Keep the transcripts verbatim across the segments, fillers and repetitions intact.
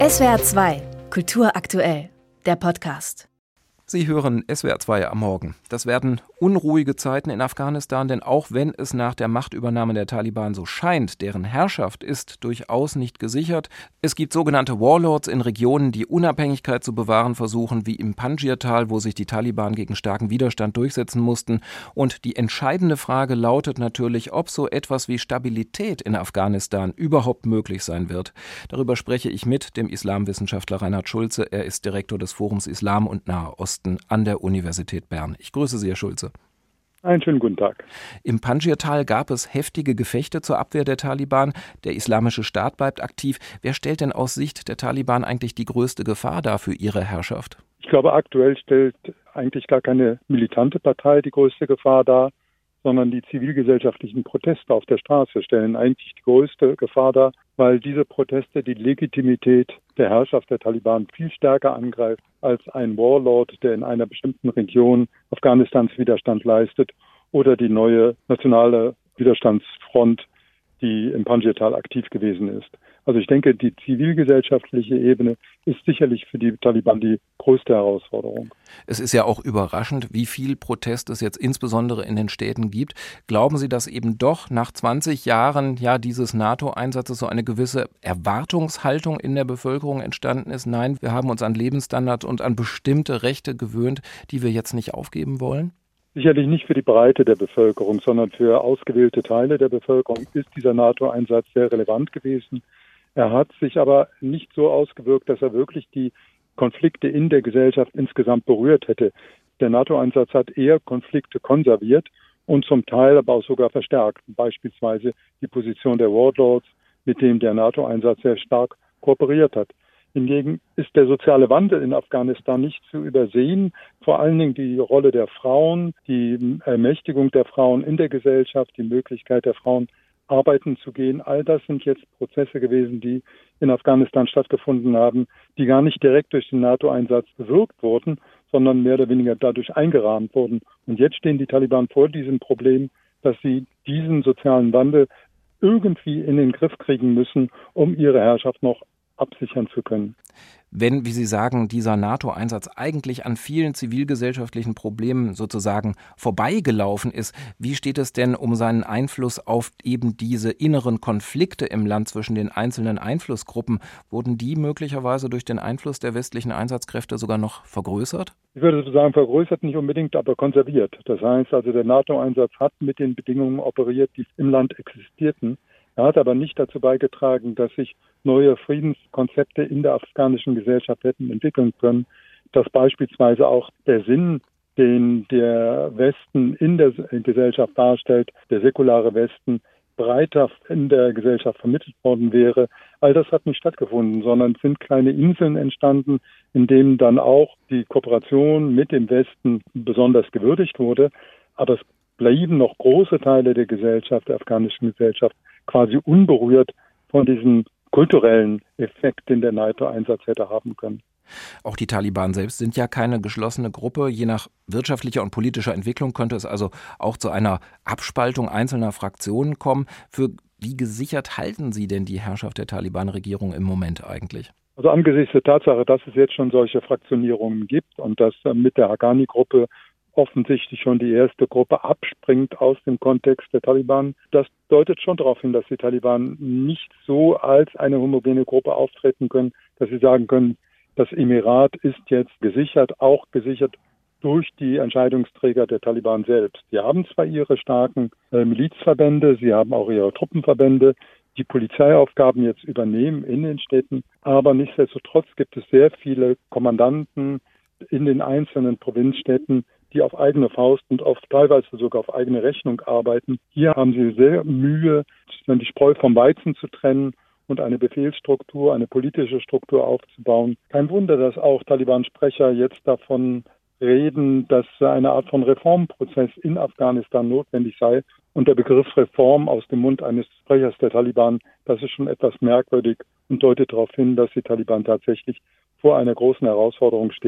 S W R zwei, Kultur aktuell, der Podcast. Sie hören S W R zwei am Morgen. Das werden unruhige Zeiten in Afghanistan, denn auch wenn es nach der Machtübernahme der Taliban so scheint, deren Herrschaft ist durchaus nicht gesichert. Es gibt sogenannte Warlords in Regionen, die Unabhängigkeit zu bewahren versuchen, wie im Panjshir-Tal, wo sich die Taliban gegen starken Widerstand durchsetzen mussten. Und die entscheidende Frage lautet natürlich, ob so etwas wie Stabilität in Afghanistan überhaupt möglich sein wird. Darüber spreche ich mit dem Islamwissenschaftler Reinhard Schulze. Er ist Direktor des Forums Islam und Nahe Osten an der Universität Bern. Ich grüße Sie, Herr Schulze. Einen schönen guten Tag. Im Panjshir-Tal gab es heftige Gefechte zur Abwehr der Taliban. Der Islamische Staat bleibt aktiv. Wer stellt denn aus Sicht der Taliban eigentlich die größte Gefahr dar für ihre Herrschaft? Ich glaube, aktuell stellt eigentlich gar keine militante Partei die größte Gefahr dar, sondern die zivilgesellschaftlichen Proteste auf der Straße stellen eigentlich die größte Gefahr dar, weil diese Proteste die Legitimität der Herrschaft der Taliban viel stärker angreift als ein Warlord, der in einer bestimmten Region Afghanistans Widerstand leistet, oder die neue nationale Widerstandsfront, die im Panjshir-Tal aktiv gewesen ist. Also ich denke, die zivilgesellschaftliche Ebene ist sicherlich für die Taliban die größte Herausforderung. Es ist ja auch überraschend, wie viel Protest es jetzt insbesondere in den Städten gibt. Glauben Sie, dass eben doch nach zwanzig Jahren ja dieses NATO-Einsatzes so eine gewisse Erwartungshaltung in der Bevölkerung entstanden ist? Nein, wir haben uns an Lebensstandards und an bestimmte Rechte gewöhnt, die wir jetzt nicht aufgeben wollen? Sicherlich nicht für die Breite der Bevölkerung, sondern für ausgewählte Teile der Bevölkerung ist dieser NATO-Einsatz sehr relevant gewesen. Er hat sich aber nicht so ausgewirkt, dass er wirklich die Konflikte in der Gesellschaft insgesamt berührt hätte. Der NATO-Einsatz hat eher Konflikte konserviert und zum Teil aber auch sogar verstärkt. Beispielsweise die Position der Warlords, mit dem der NATO-Einsatz sehr stark kooperiert hat. Hingegen ist der soziale Wandel in Afghanistan nicht zu übersehen. Vor allen Dingen die Rolle der Frauen, die Ermächtigung der Frauen in der Gesellschaft, die Möglichkeit der Frauen, arbeiten zu gehen. All das sind jetzt Prozesse gewesen, die in Afghanistan stattgefunden haben, die gar nicht direkt durch den NATO-Einsatz bewirkt wurden, sondern mehr oder weniger dadurch eingerahmt wurden. Und jetzt stehen die Taliban vor diesem Problem, dass sie diesen sozialen Wandel irgendwie in den Griff kriegen müssen, um ihre Herrschaft noch absichern zu können. Wenn, wie Sie sagen, dieser NATO-Einsatz eigentlich an vielen zivilgesellschaftlichen Problemen sozusagen vorbeigelaufen ist, wie steht es denn um seinen Einfluss auf eben diese inneren Konflikte im Land zwischen den einzelnen Einflussgruppen? Wurden die möglicherweise durch den Einfluss der westlichen Einsatzkräfte sogar noch vergrößert? Ich würde sagen, vergrößert nicht unbedingt, aber konserviert. Das heißt also, der NATO-Einsatz hat mit den Bedingungen operiert, die im Land existierten. Er hat aber nicht dazu beigetragen, dass sich neue Friedenskonzepte in der afghanischen Gesellschaft hätten entwickeln können, dass beispielsweise auch der Sinn, den der Westen in der Gesellschaft darstellt, der säkulare Westen, breiter in der Gesellschaft vermittelt worden wäre. All das hat nicht stattgefunden, sondern es sind kleine Inseln entstanden, in denen dann auch die Kooperation mit dem Westen besonders gewürdigt wurde. Aber es blieben noch große Teile der Gesellschaft, der afghanischen Gesellschaft, quasi unberührt von diesem kulturellen Effekt, den der NATO-Einsatz hätte haben können. Auch die Taliban selbst sind ja keine geschlossene Gruppe. Je nach wirtschaftlicher und politischer Entwicklung könnte es also auch zu einer Abspaltung einzelner Fraktionen kommen. Für wie gesichert halten Sie denn die Herrschaft der Taliban-Regierung im Moment eigentlich? Also angesichts der Tatsache, dass es jetzt schon solche Fraktionierungen gibt und dass mit der Haqqani-Gruppe offensichtlich schon die erste Gruppe abspringt aus dem Kontext der Taliban. Das deutet schon darauf hin, dass die Taliban nicht so als eine homogene Gruppe auftreten können, dass sie sagen können, das Emirat ist jetzt gesichert, auch gesichert durch die Entscheidungsträger der Taliban selbst. Sie haben zwar ihre starken äh, Milizverbände, sie haben auch ihre Truppenverbände, die Polizeiaufgaben jetzt übernehmen in den Städten, aber nichtsdestotrotz gibt es sehr viele Kommandanten in den einzelnen Provinzstädten, die auf eigene Faust und auf teilweise sogar auf eigene Rechnung arbeiten. Hier haben sie sehr Mühe, die Spreu vom Weizen zu trennen und eine Befehlsstruktur, eine politische Struktur aufzubauen. Kein Wunder, dass auch Taliban-Sprecher jetzt davon reden, dass eine Art von Reformprozess in Afghanistan notwendig sei. Und der Begriff Reform aus dem Mund eines Sprechers der Taliban, das ist schon etwas merkwürdig und deutet darauf hin, dass die Taliban tatsächlich vor einer großen Herausforderung stehen,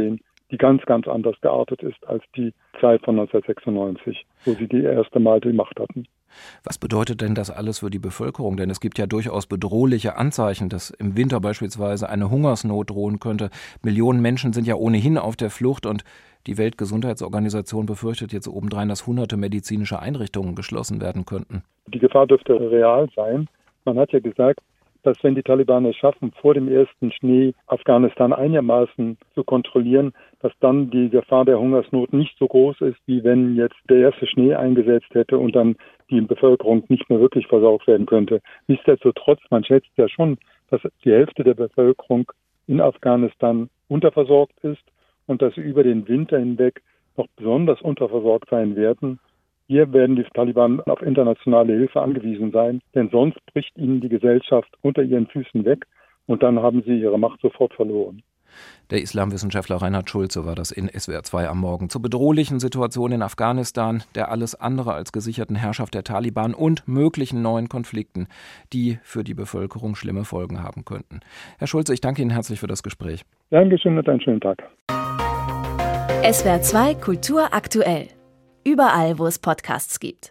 die ganz, ganz anders geartet ist als die Zeit von neunzehnhundertsechsundneunzig, wo sie die erste Mal die Macht hatten. Was bedeutet denn das alles für die Bevölkerung? Denn es gibt ja durchaus bedrohliche Anzeichen, dass im Winter beispielsweise eine Hungersnot drohen könnte. Millionen Menschen sind ja ohnehin auf der Flucht und die Weltgesundheitsorganisation befürchtet jetzt obendrein, dass hunderte medizinische Einrichtungen geschlossen werden könnten. Die Gefahr dürfte real sein. Man hat ja gesagt, dass wenn die Taliban es schaffen, vor dem ersten Schnee Afghanistan einigermaßen zu kontrollieren, dass dann die Gefahr der Hungersnot nicht so groß ist, wie wenn jetzt der erste Schnee eingesetzt hätte und dann die Bevölkerung nicht mehr wirklich versorgt werden könnte. Nichtsdestotrotz, man schätzt ja schon, dass die Hälfte der Bevölkerung in Afghanistan unterversorgt ist und dass sie über den Winter hinweg noch besonders unterversorgt sein werden. Hier werden die Taliban auf internationale Hilfe angewiesen sein, denn sonst bricht ihnen die Gesellschaft unter ihren Füßen weg und dann haben sie ihre Macht sofort verloren. Der Islamwissenschaftler Reinhard Schulze war das in S W R zwei am Morgen zur bedrohlichen Situation in Afghanistan, der alles andere als gesicherten Herrschaft der Taliban und möglichen neuen Konflikten, die für die Bevölkerung schlimme Folgen haben könnten. Herr Schulze, ich danke Ihnen herzlich für das Gespräch. Dankeschön und einen schönen Tag. S W R zwei Kultur aktuell. Überall, wo es Podcasts gibt.